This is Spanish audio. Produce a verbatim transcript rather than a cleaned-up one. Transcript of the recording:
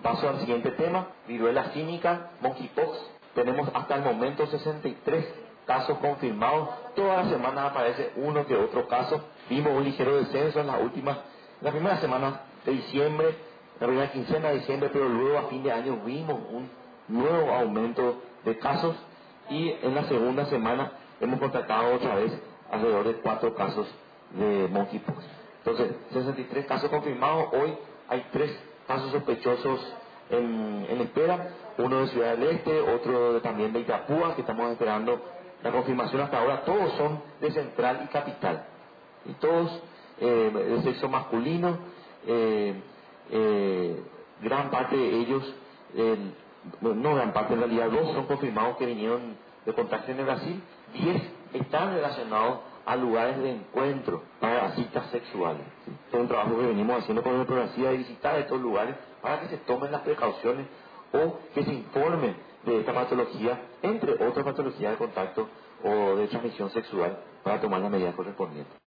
Paso al siguiente tema, viruela símica, monkeypox. Tenemos hasta el momento sesenta y tres casos confirmados. Todas las semanas aparece uno que otro caso. Vimos un ligero descenso en las últimas, en la primera semana de diciembre, la primera quincena de diciembre, pero luego a fin de año vimos un nuevo aumento de casos y en la segunda semana hemos constatado otra vez alrededor de cuatro casos de monkeypox. Entonces, sesenta y tres casos confirmados. Hoy hay tres casos sospechosos en, en espera, uno de Ciudad del Este, otro de, también de Itapúa, que estamos esperando la confirmación hasta ahora. Todos son de Central y Capital, y todos eh, de sexo masculino. eh, eh, gran parte de ellos, eh, no gran parte, en realidad dos son confirmados que vinieron de contagio en Brasil, diez están relacionados a lugares de encuentro para citas sexuales. ¿Sí? Es un trabajo que venimos haciendo con el programa de visitar estos lugares para que se tomen las precauciones o que se informe de esta patología, entre otras patologías de contacto o de transmisión sexual, para tomar las medidas correspondientes.